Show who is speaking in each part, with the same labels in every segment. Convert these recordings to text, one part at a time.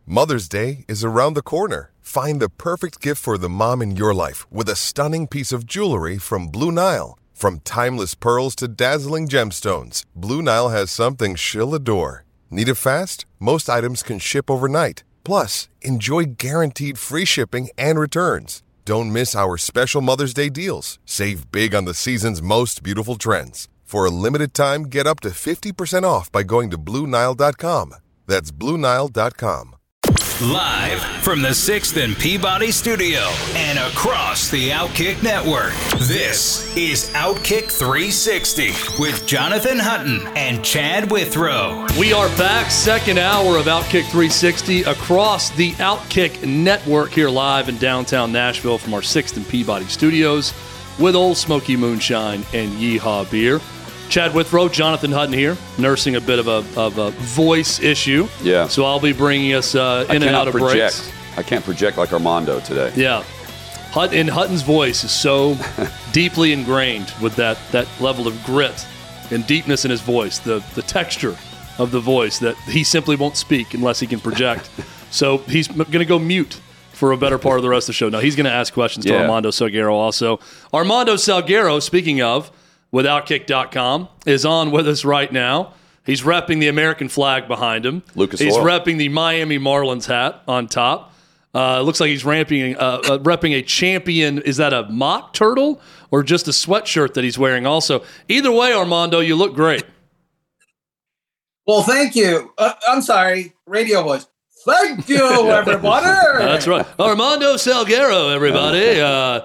Speaker 1: Mother's Day is around the corner. Find the perfect gift for the mom in your life with a stunning piece of jewelry from Blue Nile. From timeless pearls to dazzling gemstones, Blue Nile has something she'll adore. Need it fast? Most items can ship overnight. Plus, enjoy guaranteed free shipping and returns. Don't miss our special Mother's Day deals. Save big on the season's most beautiful trends. For a limited time, get up to 50% off by going to BlueNile.com. That's BlueNile.com.
Speaker 2: Live from the 6th and Peabody Studio and across the Outkick Network, this is Outkick 360 with Jonathan Hutton and Chad Withrow.
Speaker 3: We are back, second hour of Outkick 360 across the Outkick Network here live in downtown Nashville from our 6th and Peabody Studios with Old Smoky Moonshine and Yeehaw Beer. Chad Withrow, Jonathan Hutton here, nursing a bit of a voice issue.
Speaker 4: Yeah.
Speaker 3: So I'll be bringing us in and out of breaks.
Speaker 4: I can't project like Armando today.
Speaker 3: Yeah. Hutton's voice is so deeply ingrained with that level of grit and deepness in his voice, the texture of the voice, that he simply won't speak unless he can project. So he's going to go mute for a better part of the rest of the show. Now he's going to ask questions to Armando Salguero also. Armando Salguero, speaking of, with Outkick.com, is on with us right now. He's repping the American flag behind him. He's repping the Miami Marlins hat on top. Looks like he's repping a champion. Is that a mock turtle or just a sweatshirt that he's wearing also? Either way, Armando, you look great.
Speaker 5: Well, thank you. I'm sorry, radio voice. Thank you, everybody.
Speaker 3: That's right. Armando Salguero, everybody.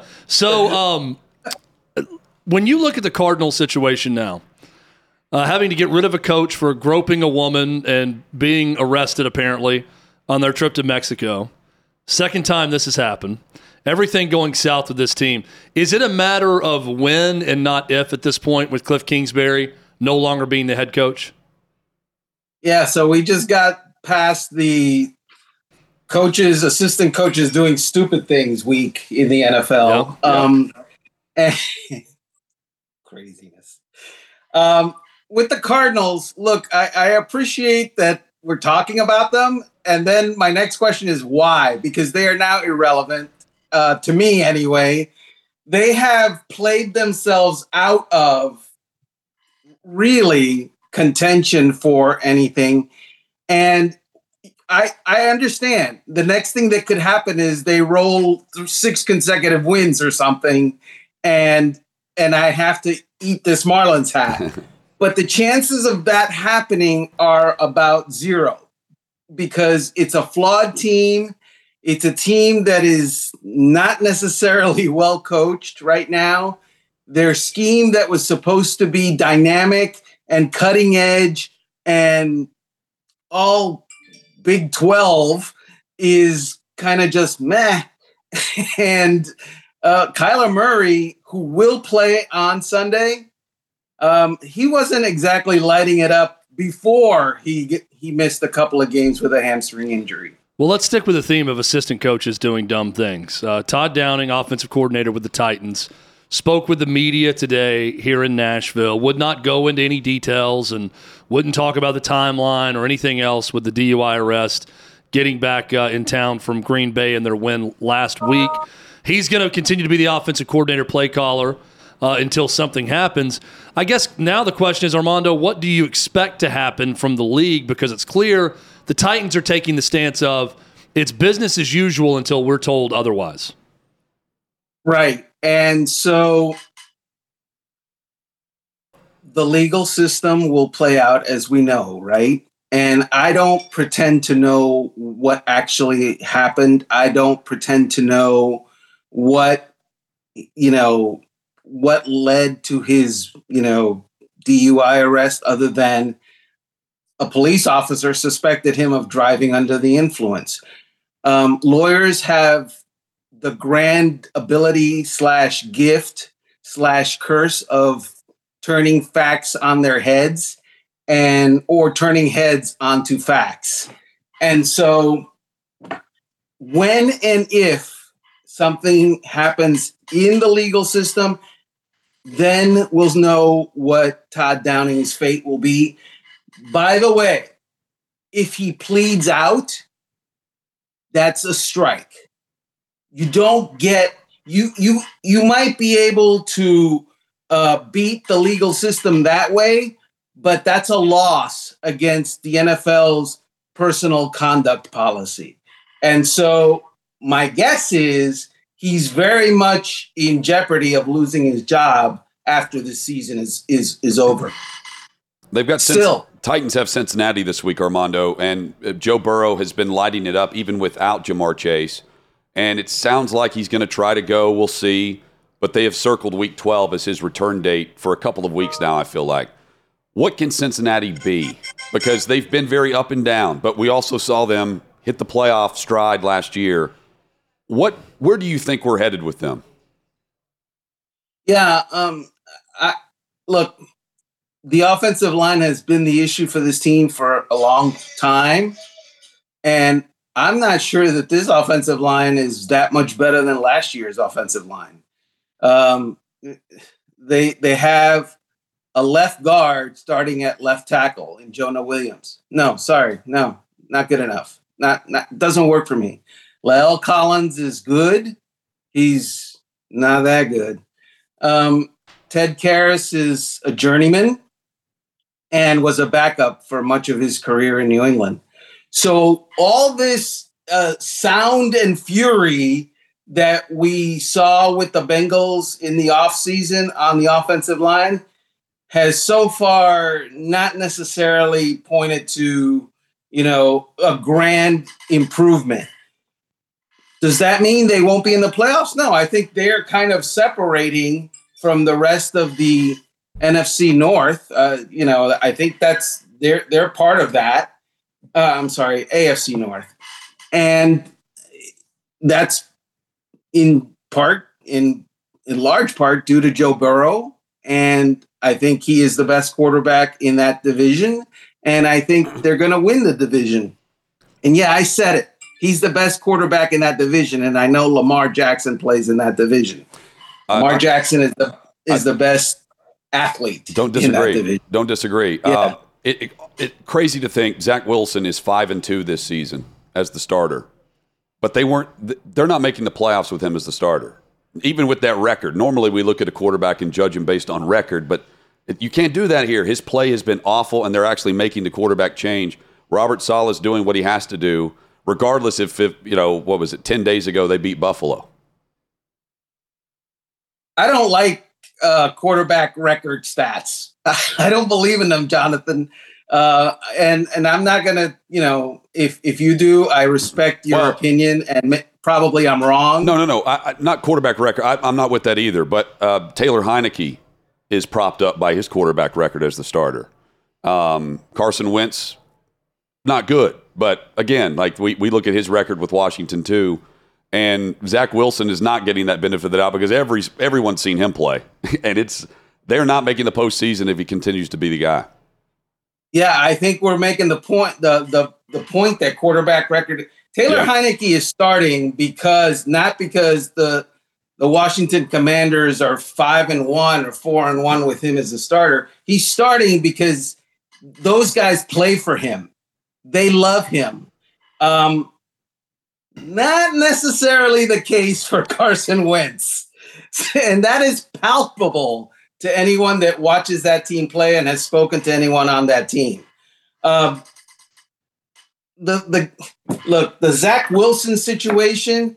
Speaker 3: When you look at the Cardinals situation now, having to get rid of a coach for groping a woman and being arrested apparently on their trip to Mexico, second time this has happened, everything going south with this team, is it a matter of when and not if at this point with Cliff Kingsbury no longer being the head coach?
Speaker 5: Yeah, so we just got past the assistant coaches doing stupid things week in the NFL. Craziness. With the Cardinals, look, I appreciate that we're talking about them. And then my next question is why? Because they are now irrelevant, to me anyway. They have played themselves out of really contention for anything. And I understand the next thing that could happen is they roll through 6 consecutive wins or something. And I have to eat this Marlins hat. But the chances of that happening are about 0 because it's a flawed team. It's a team that is not necessarily well coached right now. Their scheme that was supposed to be dynamic and cutting edge and all Big 12 is kind of just meh. And Kyler Murray, who will play on Sunday, he wasn't exactly lighting it up before he missed a couple of games with a hamstring injury.
Speaker 3: Well, let's stick with the theme of assistant coaches doing dumb things. Todd Downing, offensive coordinator with the Titans, spoke with the media today here in Nashville, would not go into any details and wouldn't talk about the timeline or anything else with the DUI arrest, getting back in town from Green Bay and their win last week. He's going to continue to be the offensive coordinator, play caller, until something happens. I guess now the question is, Armando, what do you expect to happen from the league? Because it's clear the Titans are taking the stance of it's business as usual until we're told otherwise.
Speaker 5: Right. And so the legal system will play out as we know, right? And I don't pretend to know what actually happened. I don't pretend to know what led to his, DUI arrest other than a police officer suspected him of driving under the influence. Lawyers have the grand ability / gift / curse of turning facts on their heads or turning heads onto facts. And so when and if something happens in the legal system, then we'll know what Todd Downing's fate will be. By the way, if he pleads out, that's a strike. You don't get you might be able to beat the legal system that way, but that's a loss against the NFL's personal conduct policy. And so my guess is he's very much in jeopardy of losing his job after the season is over.
Speaker 4: They've got Titans have Cincinnati this week, Armando, and Joe Burrow has been lighting it up even without Jamar Chase. And it sounds like he's going to try to go. We'll see. But they have circled Week 12 as his return date for a couple of weeks now, I feel like. What can Cincinnati be? Because they've been very up and down, but we also saw them hit the playoff stride last year. Where do you think we're headed with them?
Speaker 5: Yeah, look, the offensive line has been the issue for this team for a long time. And I'm not sure that this offensive line is that much better than last year's offensive line. They have a left guard starting at left tackle in Jonah Williams. No, not good enough. Not doesn't work for me. La'el Collins is good. He's not that good. Ted Karras is a journeyman and was a backup for much of his career in New England. So all this sound and fury that we saw with the Bengals in the offseason on the offensive line has so far not necessarily pointed to, a grand improvement. Does that mean they won't be in the playoffs? No, I think they're kind of separating from the rest of the NFC North. I think that's they're part of that. AFC North. And that's in large part due to Joe Burrow. And I think he is the best quarterback in that division. And I think they're going to win the division. And yeah, I said it. He's the best quarterback in that division. And I know Lamar Jackson plays in that division. Lamar Jackson is the best athlete.
Speaker 4: Don't disagree.
Speaker 5: In that division.
Speaker 4: Don't disagree.
Speaker 5: Yeah.
Speaker 4: It's crazy to think Zach Wilson is 5-2 this season as the starter, but they're not making the playoffs with him as the starter. Even with that record, normally we look at a quarterback and judge him based on record, but you can't do that here. His play has been awful, and they're actually making the quarterback change. Robert Saleh is doing what he has to do, regardless if 10 days ago they beat Buffalo. I
Speaker 5: don't like quarterback record stats. I don't believe in them, Jonathan. And I'm not going to, if you do, I respect your opinion, and probably I'm wrong.
Speaker 4: No. I not quarterback record. I'm not with that either. But Taylor Heineke is propped up by his quarterback record as the starter. Carson Wentz, not good. But again, like we look at his record with Washington too. And Zach Wilson is not getting that benefit of the doubt because everyone's seen him play. And they're not making the postseason if he continues to be the guy.
Speaker 5: Yeah, I think we're making the point, the point that quarterback record. Taylor Heineke is starting not because the Washington Commanders are 5-1 or 4-1 with him as a starter. He's starting because those guys play for him. They love him. Not necessarily the case for Carson Wentz. And that is palpable to anyone that watches that team play and has spoken to anyone on that team. The Zach Wilson situation,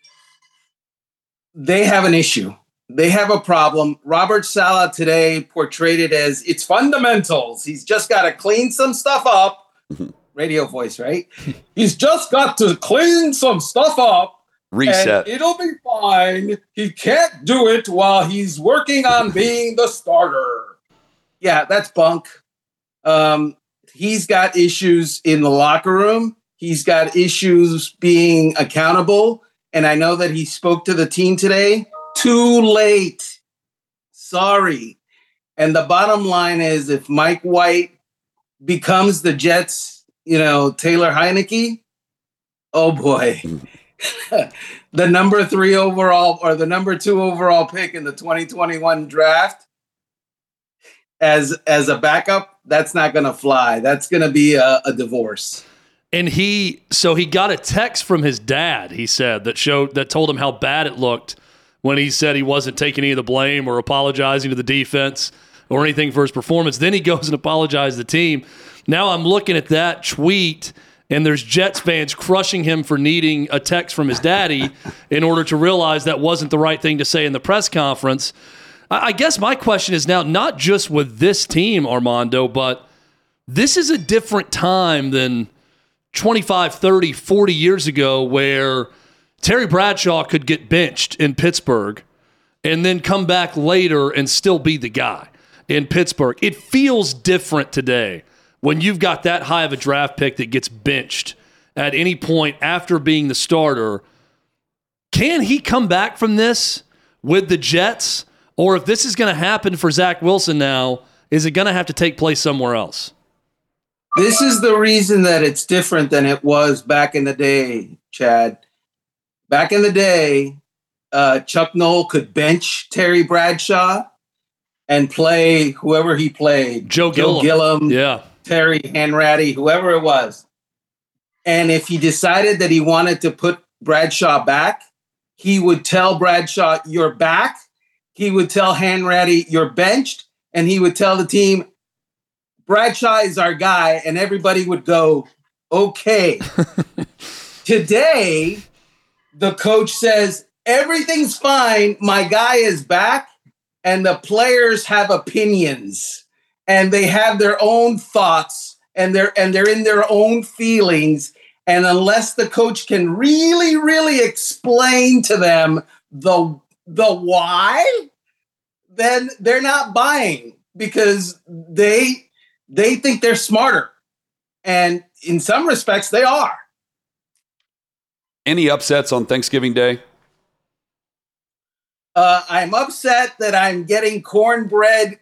Speaker 5: they have an issue. They have a problem. Robert Saleh today portrayed it as it's fundamentals. He's just got to clean some stuff up. Radio voice, right? He's just got to clean some stuff up.
Speaker 4: Reset.
Speaker 5: And it'll be fine. He can't do it while he's working on being the starter. Yeah, that's bunk. He's got issues in the locker room. He's got issues being accountable. And I know that he spoke to the team today. Too late. Sorry. And the bottom line is if Mike White becomes the Jets, Taylor Heineke, oh boy. The number 3 overall or the number 2 overall pick in the 2021 draft as a backup, that's not going to fly. That's going to be a divorce.
Speaker 3: And he got a text from his dad, he said, that told him how bad it looked when he said he wasn't taking any of the blame or apologizing to the defense or anything for his performance. Then he goes and apologized to the team. Now I'm looking at that tweet, and there's Jets fans crushing him for needing a text from his daddy in order to realize that wasn't the right thing to say in the press conference. I guess my question is now, not just with this team, Armando, but this is a different time than 25, 30, 40 years ago where Terry Bradshaw could get benched in Pittsburgh and then come back later and still be the guy in Pittsburgh. It feels different today when you've got that high of a draft pick that gets benched at any point after being the starter. Can he come back from this with the Jets? Or if this is going to happen for Zach Wilson now, is it going to have to take place somewhere else?
Speaker 5: This is the reason that it's different than it was back in the day, Chad. Back in the day, Chuck Noll could bench Terry Bradshaw and play whoever he played.
Speaker 3: Joe Gilliam. Yeah.
Speaker 5: Terry Hanratty, whoever it was. And if he decided that he wanted to put Bradshaw back, he would tell Bradshaw, "You're back." He would tell Hanratty, "You're benched." And he would tell the team, "Bradshaw is our guy." And everybody would go, "Okay." Today, the coach says, "Everything's fine. My guy is back." And the players have opinions and they have their own thoughts and they're in their own feelings. And unless the coach can really, really explain to them the why, then they're not buying because they think they're smarter. And in some respects, they are.
Speaker 4: Any upsets on Thanksgiving Day?
Speaker 5: I'm upset that I'm getting cornbread,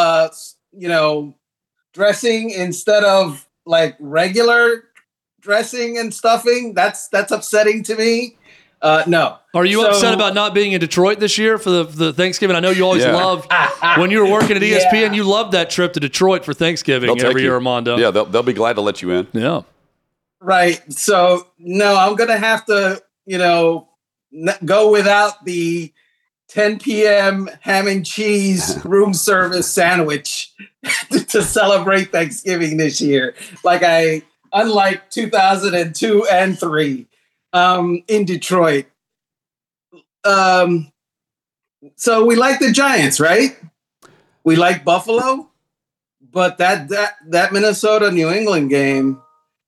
Speaker 5: dressing instead of like regular dressing and stuffing. That's upsetting to me. No.
Speaker 3: Are you upset about not being in Detroit this year for the Thanksgiving? I know you always loved when you were working at ESPN. You loved that trip to Detroit for Thanksgiving every year, Armando.
Speaker 4: Yeah, they'll be glad to let you in.
Speaker 3: Yeah.
Speaker 5: Right. So no, I'm gonna have to, go without the 10 p.m. ham and cheese room service sandwich to celebrate Thanksgiving this year. Unlike 2002 and 3 in Detroit. So we like the Giants, right? We like Buffalo, but that Minnesota New England game,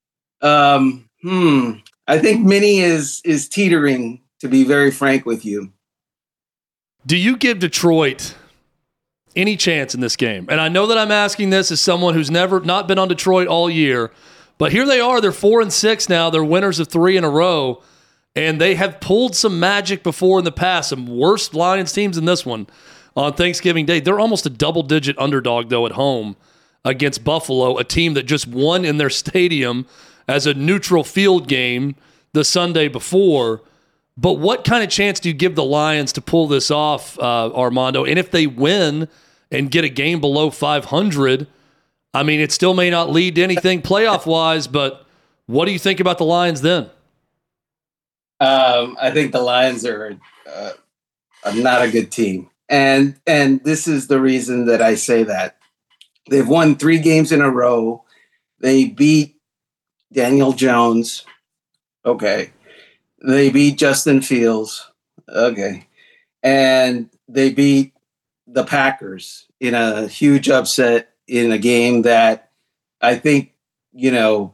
Speaker 5: I think Minnie is teetering, to be very frank with you.
Speaker 3: Do you give Detroit any chance in this game? And I know that I'm asking this as someone who's never not been on Detroit all year, but here they are. They're 4-6 now. They're winners of 3 in a row, and they have pulled some magic before in the past. Some worse Lions teams than this one on Thanksgiving Day. They're almost a double-digit underdog, though, at home against Buffalo, a team that just won in their stadium as a neutral field game the Sunday before. But what kind of chance do you give the Lions to pull this off, Armando? And if they win and get a game below 500, I mean, it still may not lead to anything playoff-wise, but what do you think about the Lions then?
Speaker 5: I think the Lions are not a good team. And this is the reason that I say that. They've won 3 games in a row. They beat Daniel Jones. Okay. They beat Justin Fields. Okay. And they beat the Packers in a huge upset in a game that I think, 2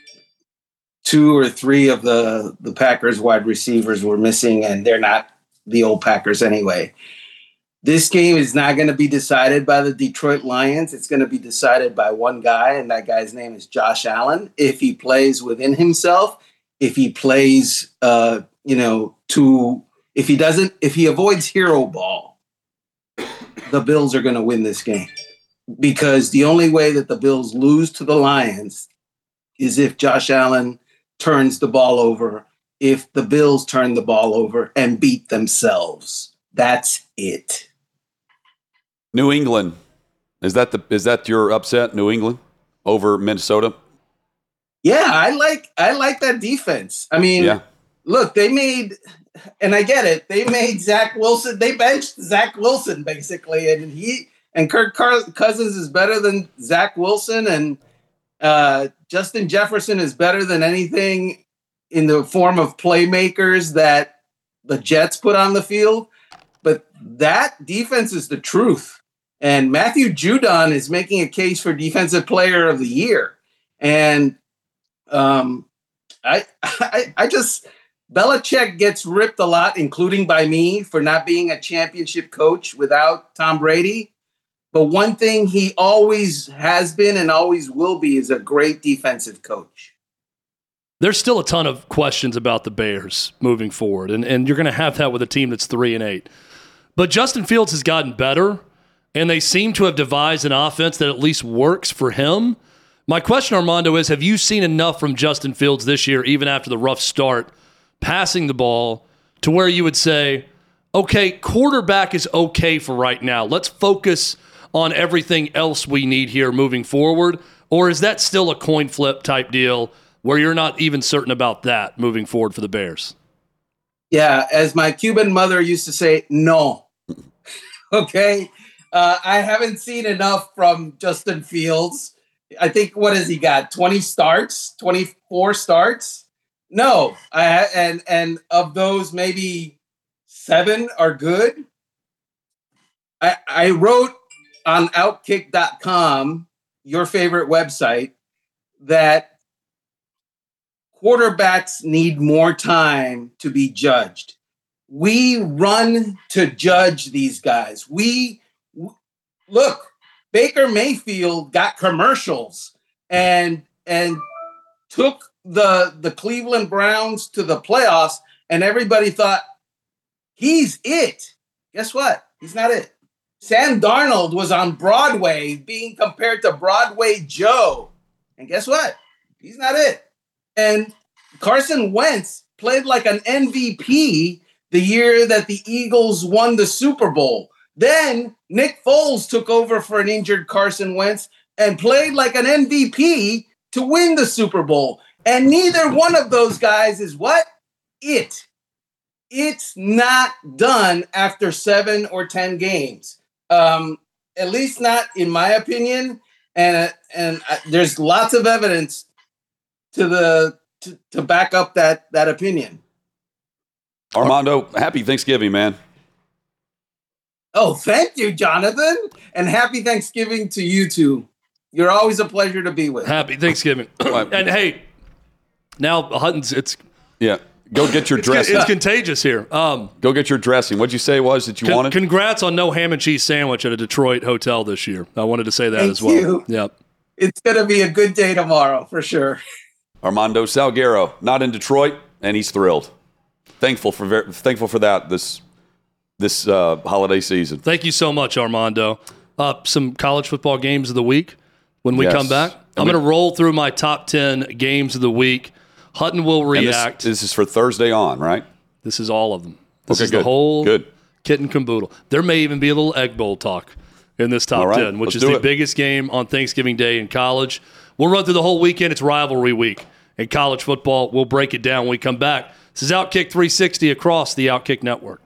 Speaker 5: or 3 of the Packers wide receivers were missing, and they're not the old Packers anyway. This game is not going to be decided by the Detroit Lions. It's going to be decided by one guy, and that guy's name is Josh Allen. If he plays within himself, if he plays, if he avoids hero ball, the Bills are going to win this game. Because the only way that the Bills lose to the Lions is if Josh Allen turns the ball over, if the Bills turn the ball over and beat themselves. That's it.
Speaker 4: New England. Is that your upset, New England, over Minnesota?
Speaker 5: Yeah, I like that defense. I mean, Look, they made, and I get it, they made Zach Wilson. They benched Zach Wilson basically, and Kirk Cousins is better than Zach Wilson, and Justin Jefferson is better than anything in the form of playmakers that the Jets put on the field. But that defense is the truth. And Matthew Judon is making a case for Defensive Player of the Year. And I just, Belichick gets ripped a lot, including by me, for not being a championship coach without Tom Brady. But one thing he always has been and always will be is a great defensive coach.
Speaker 3: There's still a ton of questions about the Bears moving forward, and you're going to have that with a team that's 3-8. But Justin Fields has gotten better, and they seem to have devised an offense that at least works for him. My question, Armando, is have you seen enough from Justin Fields this year, even after the rough start, passing the ball, to where you would say, okay, quarterback is okay for right now. Let's focus on everything else we need here moving forward? Or is that still a coin flip type deal where you're not even certain about that moving forward for the Bears?
Speaker 5: Yeah, as my Cuban mother used to say, no. Okay? I haven't seen enough from Justin Fields. I think, what has he got? 20 starts? 24 starts? No. And of those, maybe 7 are good. I wrote on Outkick.com, your favorite website, that quarterbacks need more time to be judged. We run to judge these guys. Look, Baker Mayfield got commercials and took the Cleveland Browns to the playoffs, and everybody thought he's it. Guess what? He's not it. Sam Darnold was on Broadway being compared to Broadway Joe. And guess what? He's not it. And Carson Wentz played like an MVP the year that the Eagles won the Super Bowl. Then Nick Foles took over for an injured Carson Wentz and played like an MVP to win the Super Bowl. And neither one of those guys is what? It. It's not done after 7 or 10 games. At least not in my opinion. And there's lots of evidence to back up that opinion.
Speaker 4: Armando, happy Thanksgiving, man.
Speaker 5: Oh, thank you, Jonathan. And happy Thanksgiving to you too. You're always a pleasure to be with.
Speaker 3: Happy Thanksgiving. And hey, now Hutton's,
Speaker 4: go get your dressing.
Speaker 3: It's contagious here.
Speaker 4: Go get your dressing. What'd you say it was that you wanted?
Speaker 3: Congrats on no ham and cheese sandwich at a Detroit hotel this year. I wanted to say that as well.
Speaker 5: You.
Speaker 3: Yep. It's
Speaker 5: going to be a good day tomorrow for sure.
Speaker 4: Armando Salguero, not in Detroit, and he's thrilled. Thankful for that this holiday season.
Speaker 3: Thank you so much, Armando. Some college football games of the week when we come back. I'm going to roll through my top 10 games of the week. Hutton will react.
Speaker 4: This is for Thursday on, right?
Speaker 3: This is all of them. This is
Speaker 4: good.
Speaker 3: the whole kit and caboodle. There may even be a little Egg Bowl talk in this top 10, which is the biggest game on Thanksgiving Day in college. We'll run through the whole weekend. It's rivalry week in college football. We'll break it down when we come back. This is Outkick 360 across the Outkick Network.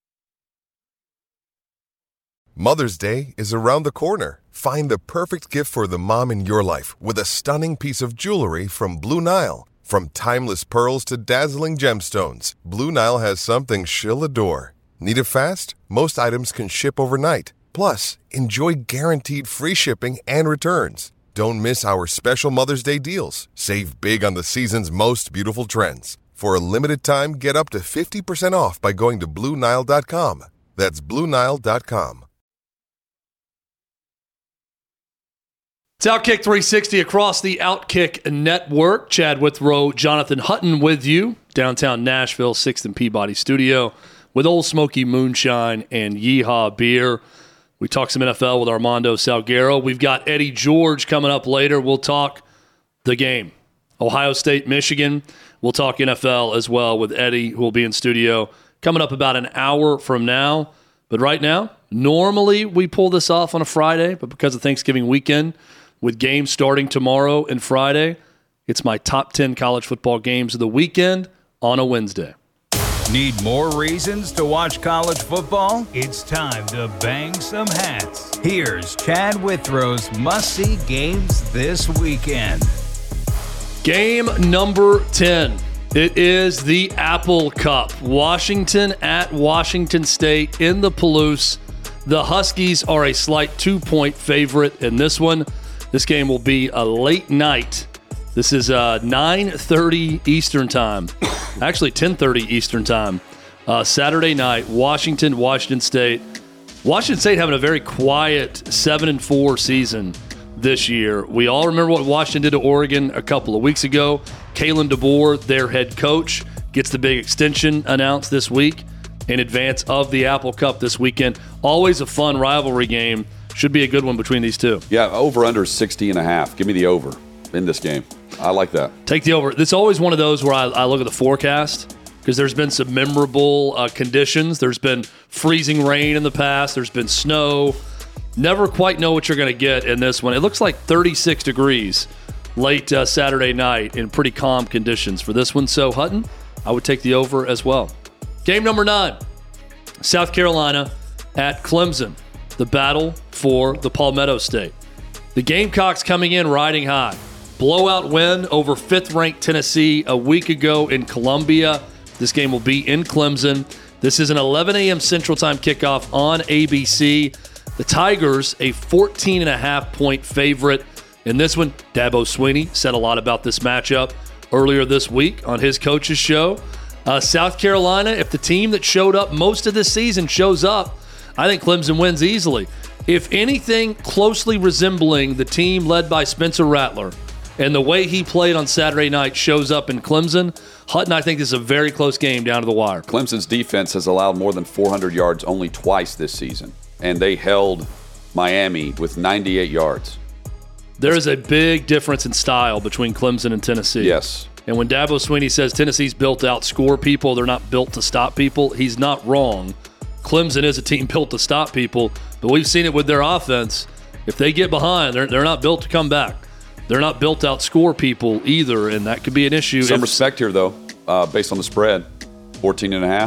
Speaker 1: Mother's Day is around the corner. Find the perfect gift for the mom in your life with a stunning piece of jewelry from Blue Nile. From timeless pearls to dazzling gemstones, Blue Nile has something she'll adore. Need it fast? Most items can ship overnight. Plus, enjoy guaranteed free shipping and returns. Don't miss our special Mother's Day deals. Save big on the season's most beautiful trends. For a limited time, get up to 50% off by going to BlueNile.com. That's BlueNile.com.
Speaker 3: It's Outkick 360 across the Outkick Network. Chad Withrow, Jonathan Hutton with you. Downtown Nashville, 6th and Peabody Studio with Old Smoky Moonshine and Yeehaw Beer. We talk some NFL with Armando Salguero. We've got Eddie George coming up later. We'll talk the game. Ohio State, Michigan. We'll talk NFL as well with Eddie, who will be in studio coming up about an hour from now. But right now, normally we pull this off on a Friday, but because of Thanksgiving weekend, with games starting tomorrow and Friday, It's my top 10 college football games of the weekend on a Wednesday.
Speaker 2: Need more reasons to watch college football? It's time to bang some hats. Here's Chad Withrow's must-see games this weekend.
Speaker 3: Game number 10. It is the Apple Cup. Washington at Washington State in the Palouse. The Huskies are a slight 2-point favorite in this one. This game will be a late night. This is 9:30 Eastern time. Actually, 10:30 Eastern time. Saturday night, Washington State. Washington State having a very quiet 7-4 season this year. We all remember what Washington did to Oregon a couple of weeks ago. Kalen DeBoer, their head coach, gets the big extension announced this week in advance of the Apple Cup this weekend. Always a fun rivalry game. Should be a good one between these two.
Speaker 4: Yeah, over-under 60.5. Give me the over in this game. I like that.
Speaker 3: Take the over. It's always one of those where I look at the forecast because there's been some memorable conditions. There's been freezing rain in the past. There's been snow. Never quite know what you're going to get in this one. It looks like 36 degrees late Saturday night in pretty calm conditions for this one. So, Hutton, I would take the over as well. Game number 9, South Carolina at Clemson. The battle for the Palmetto State. The Gamecocks coming in riding high. Blowout win over 5th-ranked Tennessee a week ago in Columbia. This game will be in Clemson. This is an 11 a.m. Central Time kickoff on ABC. The Tigers, a 14.5-point favorite in this one. Dabo Swinney said a lot about this matchup earlier this week on his coach's show. South Carolina, if the team that showed up most of this season shows up, I think Clemson wins easily. If anything closely resembling the team led by Spencer Rattler and the way he played on Saturday night shows up in Clemson, Hutton, I think this is a very close game down to the wire.
Speaker 4: Clemson's defense has allowed more than 400 yards only twice this season, and they held Miami with 98 yards.
Speaker 3: There is a big difference in style between Clemson and Tennessee.
Speaker 4: Yes.
Speaker 3: And when Dabo Swinney says Tennessee's built to outscore people, they're not built to stop people, he's not wrong. Clemson is a team built to stop people, but we've seen it with their offense. If they get behind, they're not built to come back. They're not built to outscore people either, and that could be an issue.
Speaker 4: Some respect here, though, based on the spread, 14.5.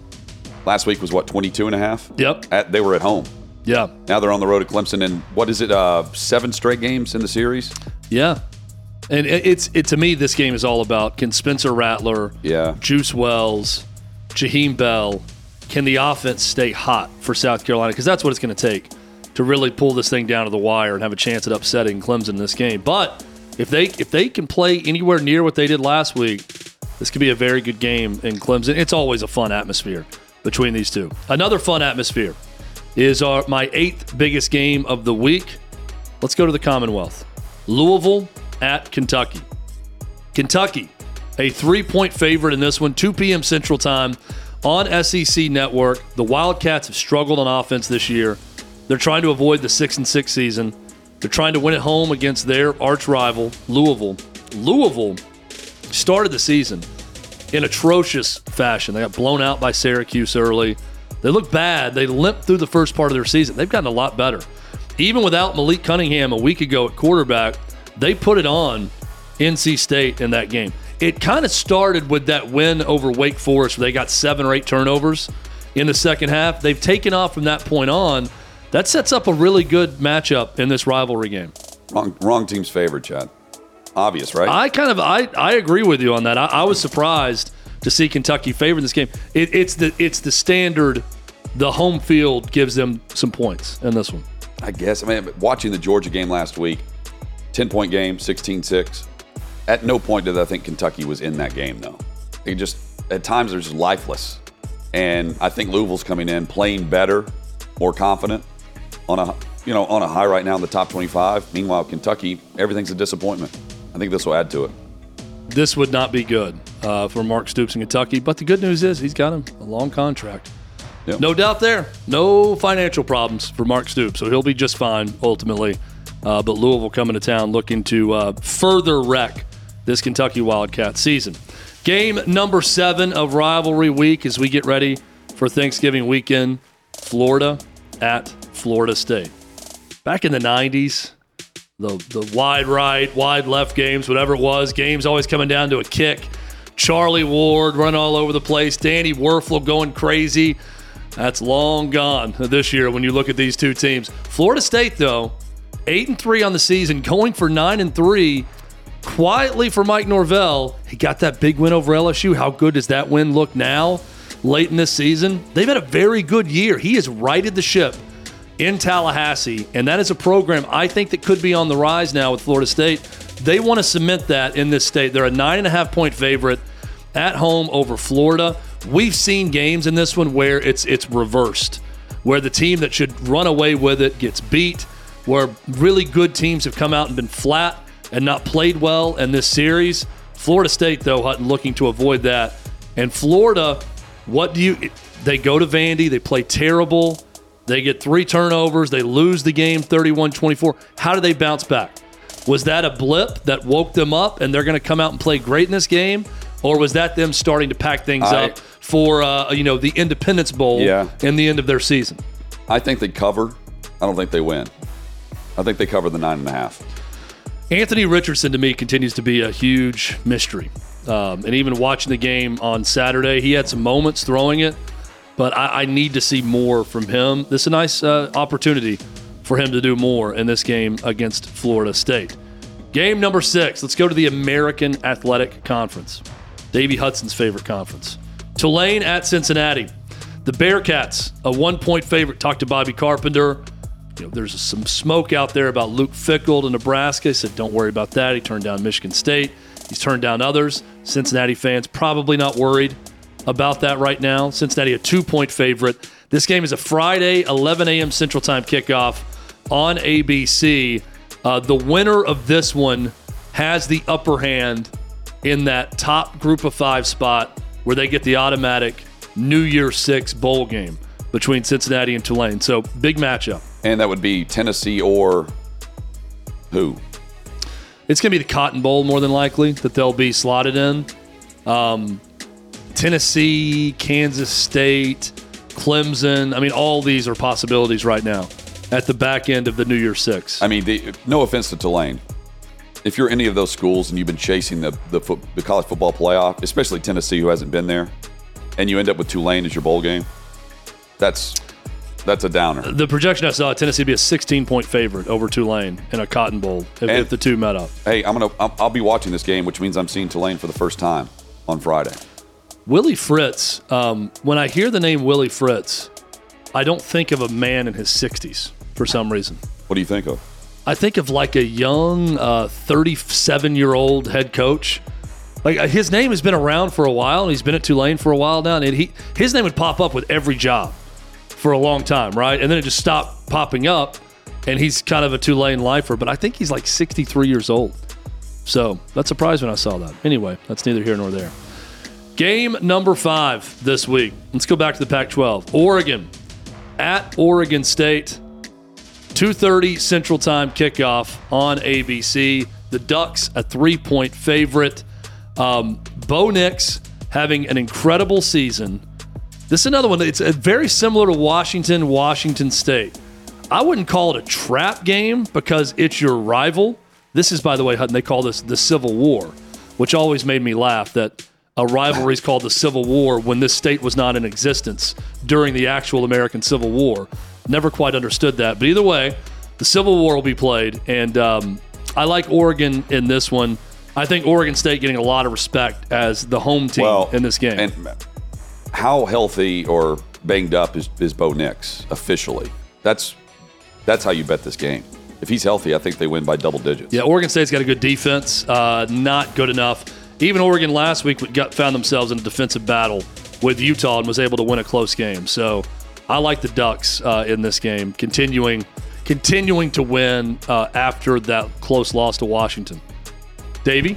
Speaker 4: Last week was, 22.5?
Speaker 3: Yep.
Speaker 4: They were at home.
Speaker 3: Yeah.
Speaker 4: Now they're on the road at Clemson, and what is it, 7 straight games in the series?
Speaker 3: Yeah. And to me, this game is all about, can Spencer Rattler, Juice Wells, Jaheim Bell, can the offense stay hot for South Carolina? Because that's what it's going to take to really pull this thing down to the wire and have a chance at upsetting Clemson in this game. But if they can play anywhere near what they did last week, this could be a very good game in Clemson. It's always a fun atmosphere between these two. Another fun atmosphere is my 8th biggest game of the week. Let's go to the Commonwealth. Louisville at Kentucky. Kentucky, a 3-point favorite in this one, 2 p.m. Central Time on SEC Network. The Wildcats have struggled on offense this year. They're trying to avoid the 6-6 season. They're trying to win at home against their arch rival, Louisville. Louisville started the season in atrocious fashion. They got blown out by Syracuse early. They look bad. They limped through the first part of their season. They've gotten a lot better. Even without Malik Cunningham a week ago at quarterback, they put it on NC State in that game. It kind of started with that win over Wake Forest where they got 7 or 8 turnovers in the second half. They've taken off from that point on. That sets up a really good matchup in this rivalry game.
Speaker 4: Wrong team's favored, Chad. Obvious, right?
Speaker 3: I agree with you on that. I was surprised to see Kentucky favored this game. It's the standard. The home field gives them some points in this one.
Speaker 4: I guess. I mean, watching the Georgia game last week, 10-point game, 16-6. At no point did I think Kentucky was in that game, though. It just, at times, they're just lifeless. And I think Louisville's coming in playing better, more confident, on a high right now in the top 25. Meanwhile, Kentucky, everything's a disappointment. I think this will add to it.
Speaker 3: This would not be good for Mark Stoops in Kentucky. But the good news is he's got a long contract. Yep. No doubt there. No financial problems for Mark Stoops, so he'll be just fine ultimately. But Louisville coming to town looking to further wreck this Kentucky Wildcat season. Game number 7 of rivalry week as we get ready for Thanksgiving weekend. Florida at Florida State. Back in the 90s, the wide right, wide left games, whatever it was. Games always coming down to a kick. Charlie Ward running all over the place. Danny Werfel going crazy. That's long gone this year when you look at these two teams. Florida State, though, 8-3 on the season, going for 9-3. Quietly for Mike Norvell, he got that big win over LSU. How good does that win look now, late in this season? They've had a very good year. He has righted the ship in Tallahassee, and that is a program I think that could be on the rise now with Florida State. They want to cement that in this state. They're a 9.5-point favorite at home over Florida. We've seen games in this one where it's reversed, where the team that should run away with it gets beat, where really good teams have come out and been flat and not played well in this series. Florida State, though, Hutton, looking to avoid that. And Florida, they go to Vandy, they play terrible, they get 3 turnovers, they lose the game 31-24. How do they bounce back? Was that a blip that woke them up and they're going to come out and play great in this game? Or was that them starting to pack things up for the Independence Bowl in the end of their season?
Speaker 4: I think they cover. I don't think they win. I think they cover the 9.5.
Speaker 3: Anthony Richardson, to me, continues to be a huge mystery. And even watching the game on Saturday, he had some moments throwing it, but I need to see more from him. This is a nice opportunity for him to do more in this game against Florida State. Game number 6. Let's go to the American Athletic Conference. Davey Hudson's favorite conference. Tulane at Cincinnati. The Bearcats, a 1-point favorite. Talked to Bobby Carpenter. There's some smoke out there about Luke Fickell to Nebraska. He said, don't worry about that. He turned down Michigan State. He's turned down others. Cincinnati fans probably not worried about that right now. Cincinnati, a 2-point favorite. This game is a Friday, 11 a.m. Central Time kickoff on ABC. The winner of this one has the upper hand in that top group of 5 spot where they get the automatic New Year's 6 bowl game between Cincinnati and Tulane. So, big matchup.
Speaker 4: And that would be Tennessee or who?
Speaker 3: It's going to be the Cotton Bowl, more than likely, that they'll be slotted in. Tennessee, Kansas State, Clemson. I mean, all these are possibilities right now at the back end of the New Year's 6.
Speaker 4: I mean, no offense to Tulane. If you're any of those schools and you've been chasing the college football playoff, especially Tennessee, who hasn't been there, and you end up with Tulane as your bowl game, that's a downer.
Speaker 3: The projection I saw, Tennessee would be a 16-point favorite over Tulane in a Cotton Bowl if the two met up.
Speaker 4: Hey, I'll be watching this game, which means I'm seeing Tulane for the first time on Friday.
Speaker 3: Willie Fritz. When I hear the name Willie Fritz, I don't think of a man in his 60s for some reason.
Speaker 4: What do you think of?
Speaker 3: I think of like a young 37-year-old head coach. Like his name has been around for a while, and he's been at Tulane for a while now, and his name would pop up with every job for a long time, right? And then it just stopped popping up, and he's kind of a Tulane lifer, but I think he's like 63 years old. So that surprised me when I saw that. Anyway, that's neither here nor there. Game number 5 this week. Let's go back to the Pac-12. Oregon at Oregon State. 2:30 Central Time kickoff on ABC. The Ducks, a 3-point favorite. Bo Nix having an incredible season. This is another one. It's very similar to Washington State. I wouldn't call it a trap game because it's your rival. This is, by the way, Hutton, they call this the Civil War, which always made me laugh that a rivalry is called the Civil War when this state was not in existence during the actual American Civil War. Never quite understood that. But either way, the Civil War will be played, and I like Oregon in this one. I think Oregon State getting a lot of respect as the home team in this game.
Speaker 4: And how healthy or banged up is Bo Nix officially? That's how you bet this game. If he's healthy, I think they win by double digits.
Speaker 3: Yeah, Oregon State's got a good defense. Not good enough. Even Oregon last week found themselves in a defensive battle with Utah and was able to win a close game. So I like the Ducks in this game, continuing to win after that close loss to Washington. Davey?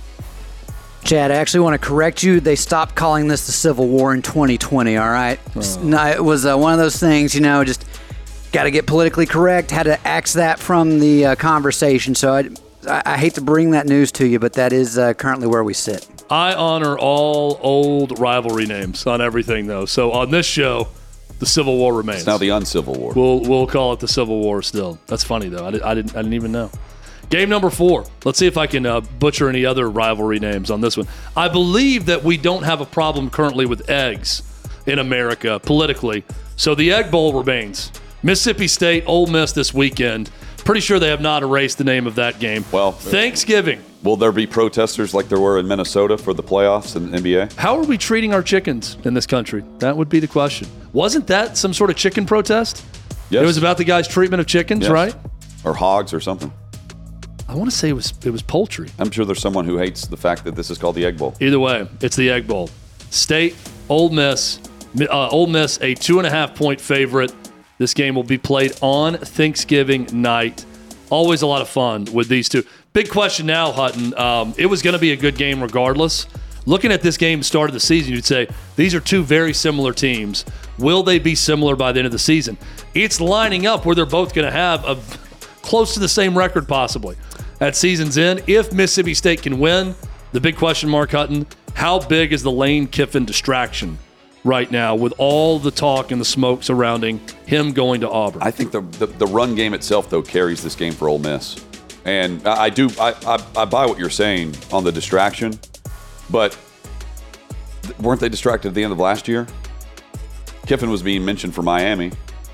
Speaker 6: Chad, I actually want to correct you. They stopped calling this the Civil War in 2020, all right? No, it was one of those things, just got to get politically correct, had to axe that from the conversation. So I hate to bring that news to you, but that is currently where we sit.
Speaker 3: I honor all old rivalry names on everything, though. So on this show, the Civil War remains.
Speaker 4: It's now the uncivil war.
Speaker 3: We'll call it the Civil War still. That's funny, though. I didn't even know. Game number 4. Let's see if I can butcher any other rivalry names on this one. I believe that we don't have a problem currently with eggs in America politically, so the Egg Bowl remains. Mississippi State, Ole Miss this weekend. Pretty sure they have not erased the name of that game.
Speaker 4: Well,
Speaker 3: Thanksgiving.
Speaker 4: Will there be protesters like there were in Minnesota for the playoffs in the NBA?
Speaker 3: How are we treating our chickens in this country? That would be the question. Wasn't that some sort of chicken protest?
Speaker 4: Yes.
Speaker 3: It was about the guy's treatment of chickens,
Speaker 4: Yes.
Speaker 3: right?
Speaker 4: Or hogs or something.
Speaker 3: I want to say it was poultry.
Speaker 4: I'm sure there's someone who hates the fact that this is called the Egg Bowl.
Speaker 3: Either way, it's the Egg Bowl. State, Ole Miss. Ole Miss, a 2.5-point favorite. This game will be played on Thanksgiving night. Always a lot of fun with these two. Big question now, Hutton. It was going to be a good game regardless. Looking at this game start of the season, you'd say these are two very similar teams. Will they be similar by the end of the season? It's lining up where they're both going to have a close to the same record possibly at season's end. If Mississippi State can win, the big question mark, Hutton, how big is the Lane Kiffin distraction right now with all the talk and the smoke surrounding him going to Auburn?
Speaker 4: I think the run game itself, though, carries this game for Ole Miss. And I buy what you're saying on the distraction, but weren't they distracted at the end of last year? Kiffin was being mentioned for Miami.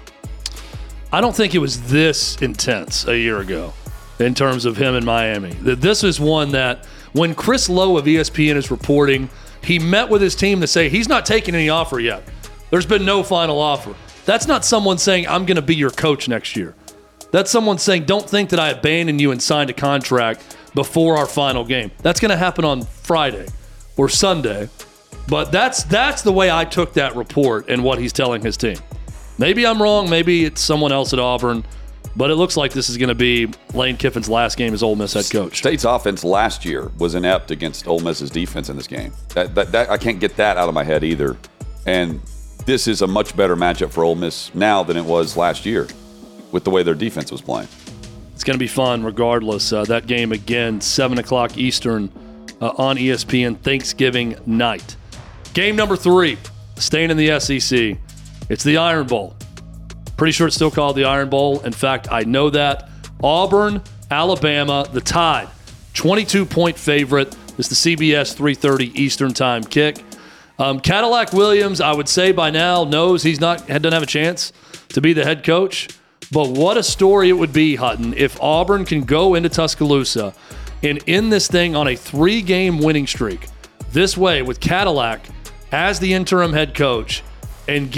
Speaker 3: I don't think it was this intense a year ago in terms of him in Miami. This is one that when Chris Lowe of ESPN is reporting, he met with his team to say he's not taking any offer yet. There's been no final offer. That's not someone saying, I'm going to be your coach next year. That's someone saying, don't think that I abandoned you and signed a contract before our final game. That's going to happen on Friday or Sunday. But that's the way I took that report and what he's telling his team. Maybe I'm wrong. Maybe it's someone else at Auburn. But it looks like this is going to be Lane Kiffin's last game as Ole Miss head coach.
Speaker 4: State's offense last year was inept against Ole Miss's defense in this game. That I can't get that out of my head either. And this is a much better matchup for Ole Miss now than it was last year with the way their defense was playing.
Speaker 3: It's going to be fun regardless. That game again, 7 o'clock Eastern on ESPN Thanksgiving night. Game number 3, staying in the SEC. It's the Iron Bowl. Pretty sure it's still called the Iron Bowl. In fact, I know that. Auburn, Alabama, the Tide. 22-point favorite. It's the CBS 3:30 Eastern time kick. Cadillac Williams, I would say by now, knows he doesn't have a chance to be the head coach. But what a story it would be, Hutton, if Auburn can go into Tuscaloosa and end this thing on a 3-game winning streak this way with Cadillac as the interim head coach and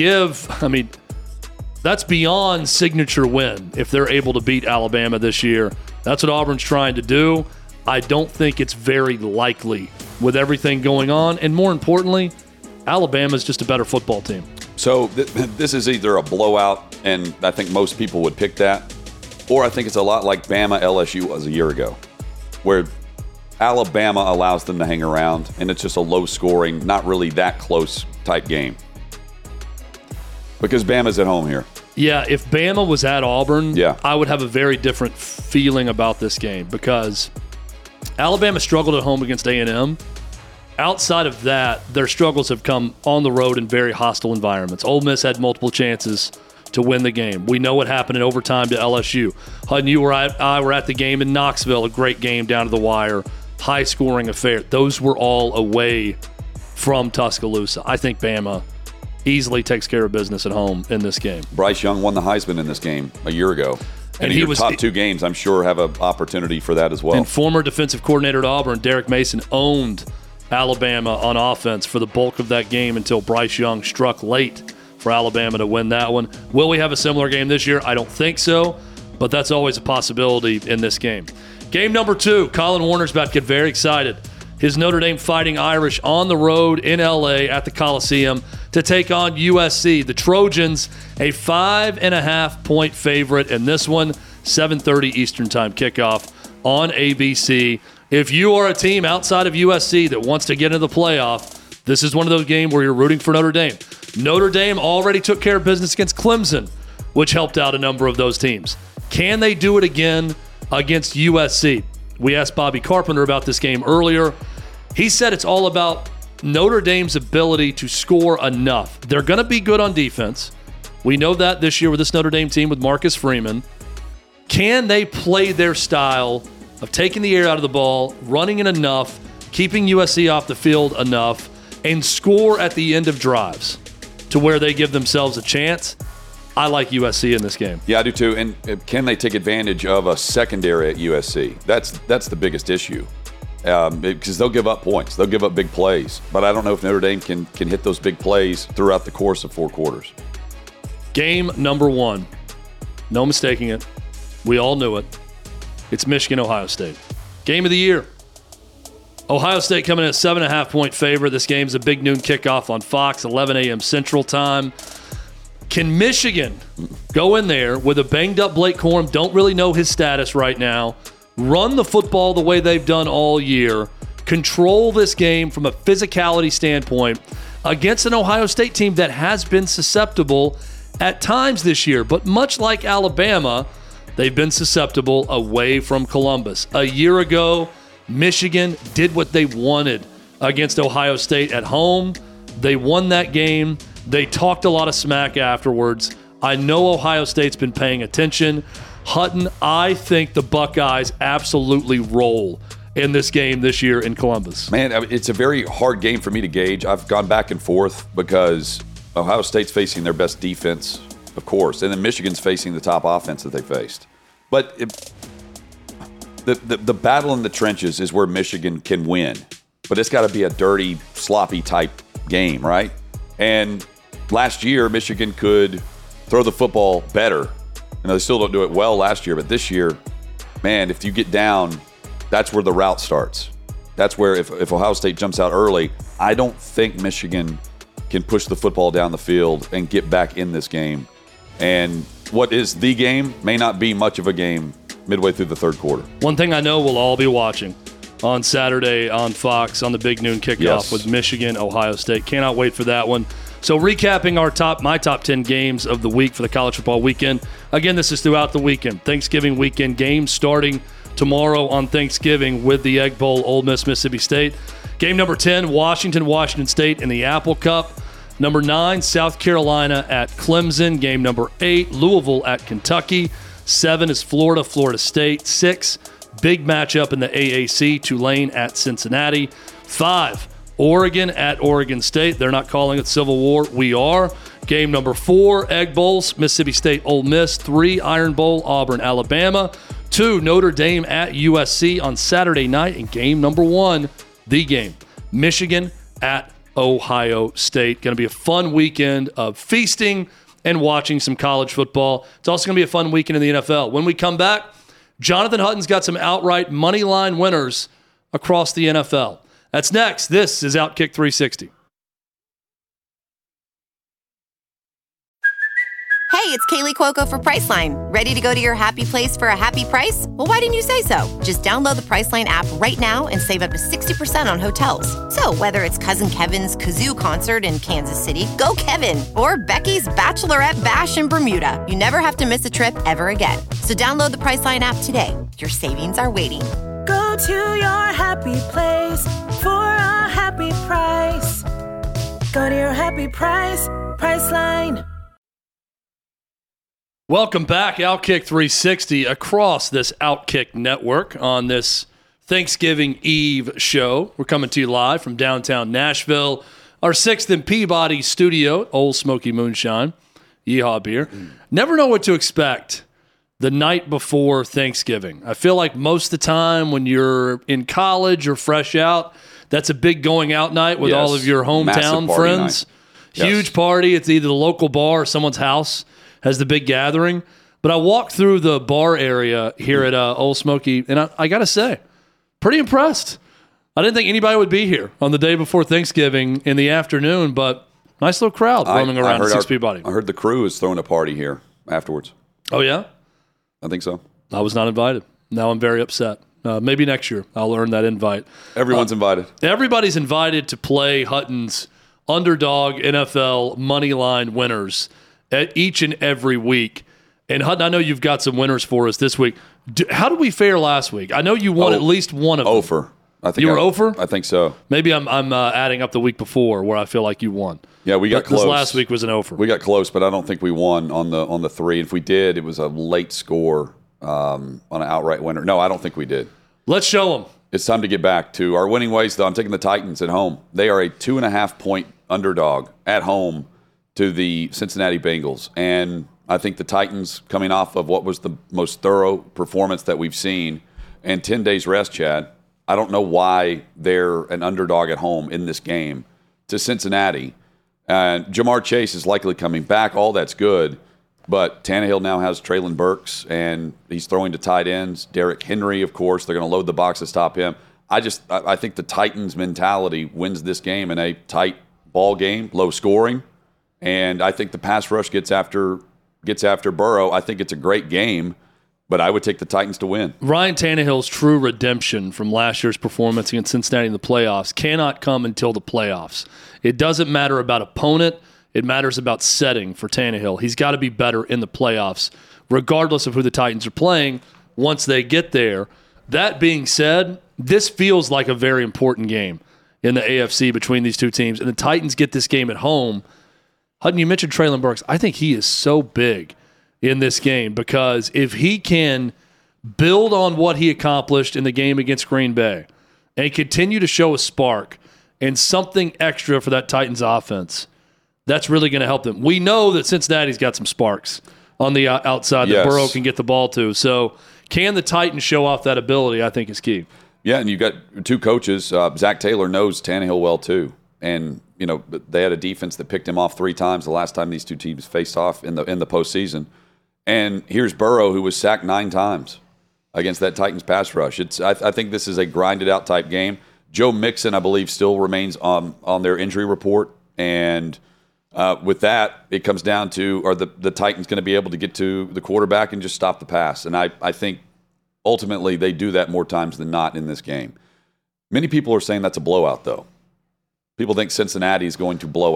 Speaker 3: that's beyond signature win if they're able to beat Alabama this year. That's what Auburn's trying to do. I don't think it's very likely with everything going on. And more importantly, Alabama's just a better football team.
Speaker 4: So this is either a blowout, and I think most people would pick that, or I think it's a lot like Bama LSU was a year ago, where Alabama allows them to hang around, and it's just a low-scoring, not really that close type game. Because Bama's at home here.
Speaker 3: Yeah, if Bama was at Auburn,
Speaker 4: yeah,
Speaker 3: I would have a very different feeling about this game because Alabama struggled at home against A&M. Outside of that, their struggles have come on the road in very hostile environments. Ole Miss had multiple chances to win the game. We know what happened in overtime to LSU. Hutton, you or I were at the game in Knoxville, a great game down to the wire, high-scoring affair. Those were all away from Tuscaloosa. I think Bama easily takes care of business at home in this game.
Speaker 4: Bryce Young won the Heisman in this game a year ago. And he was top 2 games, I'm sure, have an opportunity for that as well.
Speaker 3: And former defensive coordinator at Auburn, Derek Mason, owned Alabama on offense for the bulk of that game until Bryce Young struck late for Alabama to win that one. Will we have a similar game this year? I don't think so, but that's always a possibility in this game. Game number 2, Colin Warner's about to get very excited. His Notre Dame Fighting Irish on the road in L.A. at the Coliseum to take on USC. The Trojans, a 5.5-point favorite in this one, 7:30 Eastern time kickoff on ABC. If you are a team outside of USC that wants to get into the playoff, this is one of those games where you're rooting for Notre Dame. Notre Dame already took care of business against Clemson, which helped out a number of those teams. Can they do it again against USC? We asked Bobby Carpenter about this game earlier. He said it's all about Notre Dame's ability to score enough. They're going to be good on defense. We know that this year with this Notre Dame team with Marcus Freeman. Can they play their style of taking the air out of the ball, running it enough, keeping USC off the field enough, and score at the end of drives to where they give themselves a chance. I like USC in this game.
Speaker 4: Yeah, I do too. And can they take advantage of a secondary at USC? That's the biggest issue. Because they'll give up points. They'll give up big plays. But I don't know if Notre Dame can hit those big plays throughout the course of 4 quarters.
Speaker 3: Game number 1. No mistaking it. We all knew it. It's Michigan-Ohio State. Game of the year. Ohio State coming in at 7.5-point favorite. This game's a big noon kickoff on Fox, 11 a.m. Central Time. Can Michigan go in there with a banged-up Blake Corum, don't really know his status right now, run the football the way they've done all year, control this game from a physicality standpoint against an Ohio State team that has been susceptible at times this year, but much like Alabama, they've been susceptible away from Columbus. A year ago, Michigan did what they wanted against Ohio State at home. They won that game. They talked a lot of smack afterwards. I know Ohio State's been paying attention. Hutton, I think the Buckeyes absolutely roll in this game this year in Columbus.
Speaker 4: Man, it's a very hard game for me to gauge. I've gone back and forth because Ohio State's facing their best defense, of course, and then Michigan's facing the top offense that they faced. But the battle in the trenches is where Michigan can win. But it's got to be a dirty, sloppy type game, right? And last year, Michigan could throw the football better. They still don't do it well last year, but this year, man, if you get down, that's where the route starts. That's where if Ohio State jumps out early, I don't think Michigan can push the football down the field and get back in this game. And what is the game may not be much of a game midway through the third quarter.
Speaker 3: One thing I know we'll all be watching on Saturday on Fox on the big noon kickoff with Michigan, Ohio State. Cannot wait for that one. So recapping my top 10 games of the week for the college football weekend. Again, this is throughout the weekend. Thanksgiving weekend games starting tomorrow on Thanksgiving with the Egg Bowl, Ole Miss, Mississippi State. Game number 10, Washington State in the Apple Cup. Number 9, South Carolina at Clemson. Game number 8, Louisville at Kentucky. 7 is Florida State. 6, big matchup in the AAC, Tulane at Cincinnati. 5, Oregon at Oregon State. They're not calling it Civil War. We are. Game number 4, Egg Bowls, Mississippi State, Ole Miss. 3, Iron Bowl, Auburn, Alabama. 2, Notre Dame at USC on Saturday night. And game number 1, the game, Michigan at Ohio State. Going to be a fun weekend of feasting and watching some college football. It's also going to be a fun weekend in the NFL. When we come back, Jonathan Hutton's got some outright money line winners across the NFL. That's next. This is Outkick 360.
Speaker 7: Hey, it's Kaylee Cuoco for Priceline. Ready to go to your happy place for a happy price? Well, why didn't you say so? Just download the Priceline app right now and save up to 60% on hotels. So whether it's Cousin Kevin's Kazoo Concert in Kansas City, go Kevin, or Becky's Bachelorette Bash in Bermuda, you never have to miss a trip ever again. So download the Priceline app today. Your savings are waiting.
Speaker 8: Go to your happy place for a happy price. Go to your happy price, Priceline.
Speaker 3: Welcome back, Outkick 360, across this Outkick network on this Thanksgiving Eve show. We're coming to you live from downtown Nashville, our 6th and Peabody studio, Old Smoky Moonshine, Yeehaw beer. Never know what to expect the night before Thanksgiving. I feel like most of the time when you're in college or fresh out, that's a big going out night with all of your hometown friends. Huge party. It's either the local bar or someone's house has the big gathering. But I walked through the bar area here at Old Smoky, and I got to say, pretty impressed. I didn't think anybody would be here on the day before Thanksgiving in the afternoon, but nice little crowd roaming around at 6 Peabody.
Speaker 4: I heard the crew is throwing a party here afterwards.
Speaker 3: Oh, yeah?
Speaker 4: I think so.
Speaker 3: I was not invited. Now I'm very upset. Maybe next year I'll earn that invite.
Speaker 4: Everyone's invited.
Speaker 3: Everybody's invited to play Hutton's underdog NFL moneyline winners at each and every week. And Hutton, I know you've got some winners for us this week. How did we fare last week? I know you won at least one of them.
Speaker 4: Over. I think
Speaker 3: you were over?
Speaker 4: I think so.
Speaker 3: Maybe I'm adding up the week before where I feel like you won.
Speaker 4: Yeah, we got close.
Speaker 3: This last week was an over.
Speaker 4: We got close, but I don't think we won on the 3. If we did, it was a late score on an outright winner. No, I don't think we did.
Speaker 3: Let's show them.
Speaker 4: It's time to get back to our winning ways, though. I'm taking the Titans at home. They are a 2.5-point underdog at home to the Cincinnati Bengals. And I think the Titans, coming off of what was the most thorough performance that we've seen, and 10 days rest, Chad, I don't know why they're an underdog at home in this game to Cincinnati. Jamar Chase is likely coming back. All that's good. But Tannehill now has Treylon Burks, and he's throwing to tight ends. Derrick Henry, of course. They're going to load the box to stop him. I think the Titans' mentality wins this game in a tight ball game, low scoring. And I think the pass rush gets after Burrow. I think it's a great game, but I would take the Titans to win.
Speaker 3: Ryan Tannehill's true redemption from last year's performance against Cincinnati in the playoffs cannot come until the playoffs. It doesn't matter about opponent. It matters about setting for Tannehill. He's got to be better in the playoffs, regardless of who the Titans are playing once they get there. That being said, this feels like a very important game in the AFC between these two teams, and the Titans get this game at home. Hutton, you mentioned Treylon Burks. I think he is so big in this game because if he can build on what he accomplished in the game against Green Bay and continue to show a spark and something extra for that Titans offense, that's really going to help them. We know that Cincinnati's got some sparks on the outside that Burrow can get the ball to. So can the Titans show off that ability, I think, is key. Yeah, and you've got two coaches. Zach Taylor knows Tannehill well, too. And, you know, they had a defense that picked him off 3 times the last time these two teams faced off in the postseason. And here's Burrow, who was sacked 9 times against that Titans pass rush. I think this is a grinded-out type game. Joe Mixon, I believe, still remains on their injury report. And with that, it comes down to, are the Titans going to be able to get to the quarterback and just stop the pass? And I think ultimately they do that more times than not in this game. Many people are saying that's a blowout, though. People think Cincinnati is going to blow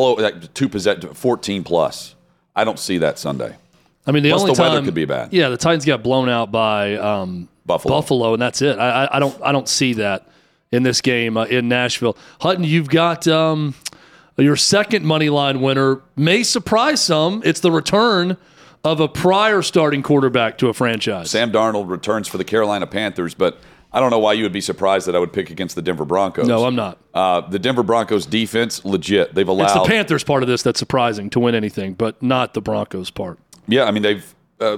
Speaker 3: 14 plus. I don't see that Sunday. I mean, the weather could be bad. Yeah, the Titans got blown out by Buffalo, and that's it. I don't see that in this game in Nashville. Hutton, you've got your second money line winner. May surprise some. It's the return of a prior starting quarterback to a franchise. Sam Darnold returns for the Carolina Panthers, but I don't know why you would be surprised that I would pick against the Denver Broncos. No, I'm not. The Denver Broncos defense, legit. They've allowed. It's the Panthers part of this that's surprising to win anything, but not the Broncos part. Yeah, I mean, they've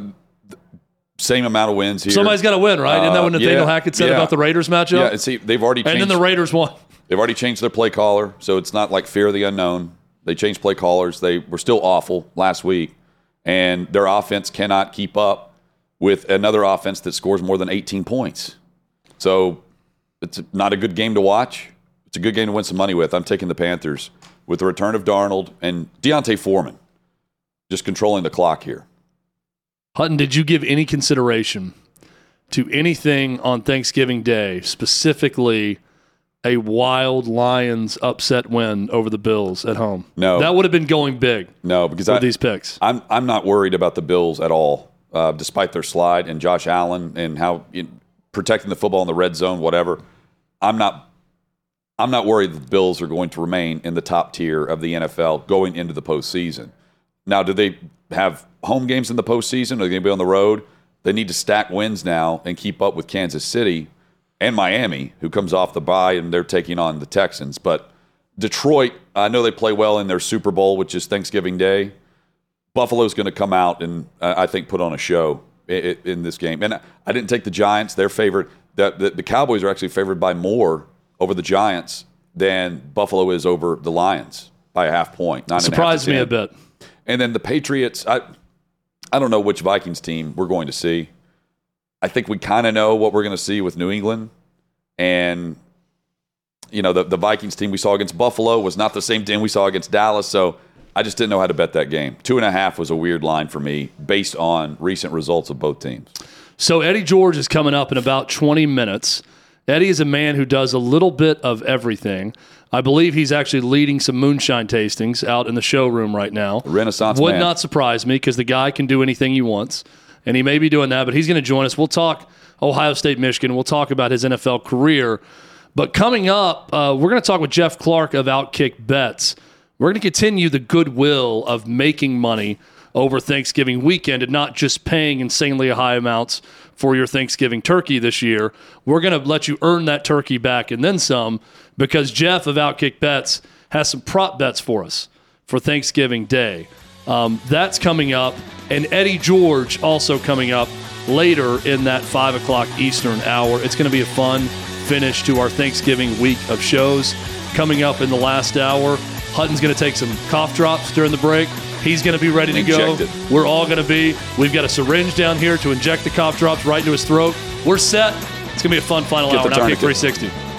Speaker 3: same amount of wins here. Somebody's got to win, right? Isn't that what Nathaniel Hackett said about the Raiders matchup? Yeah, and see, they've already changed. And then the Raiders won. They've already changed their play caller, so it's not like fear of the unknown. They changed play callers. They were still awful last week, and their offense cannot keep up with another offense that scores more than 18 points. So it's not a good game to watch. It's a good game to win some money with. I'm taking the Panthers with the return of Darnold and D'Onta Foreman just controlling the clock here. Hutton, did you give any consideration to anything on Thanksgiving Day, specifically a wild Lions upset win over the Bills at home? No. That would have been going big. No, because with these picks. I'm not worried about the Bills at all, despite their slide and Josh Allen and how protecting the football in the red zone, whatever. I'm not worried that the Bills are going to remain in the top tier of the NFL going into the postseason. Now, do they have home games in the postseason? Are they going to be on the road? They need to stack wins now and keep up with Kansas City and Miami, who comes off the bye, and they're taking on the Texans. But Detroit, I know they play well in their Super Bowl, which is Thanksgiving Day. Buffalo's going to come out and, I think, put on a show in this game. And I didn't take the Giants. They're favored. The Cowboys are actually favored by more over the Giants than Buffalo is over the Lions by a half point. Surprised me a bit. And then the Patriots, I don't know which Vikings team we're going to see. I think we kind of know what we're going to see with New England. And, you know, the Vikings team we saw against Buffalo was not the same team we saw against Dallas. So I just didn't know how to bet that game. 2.5 was a weird line for me based on recent results of both teams. So Eddie George is coming up in about 20 minutes. Eddie is a man who does a little bit of everything. I believe he's actually leading some moonshine tastings out in the showroom right now. Renaissance man. Would not surprise me because the guy can do anything he wants, and he may be doing that, but he's going to join us. We'll talk Ohio State, Michigan. We'll talk about his NFL career. But coming up, we're going to talk with Jeff Clark of Outkick Bets. We're going to continue the goodwill of making money over Thanksgiving weekend and not just paying insanely high amounts for your Thanksgiving turkey this year. We're going to let you earn that turkey back and then some, because Jeff of Outkick Bets has some prop bets for us for Thanksgiving Day. That's coming up, and Eddie George also coming up later in that 5 o'clock Eastern hour. It's going to be a fun finish to our Thanksgiving week of shows. Coming up in the last hour, Hutton's going to take some cough drops during the break. He's going to be ready to go. We're all going to be. We've got a syringe down here to inject the cough drops right into his throat. We're set. It's going to be a fun final hour on Outkick 360.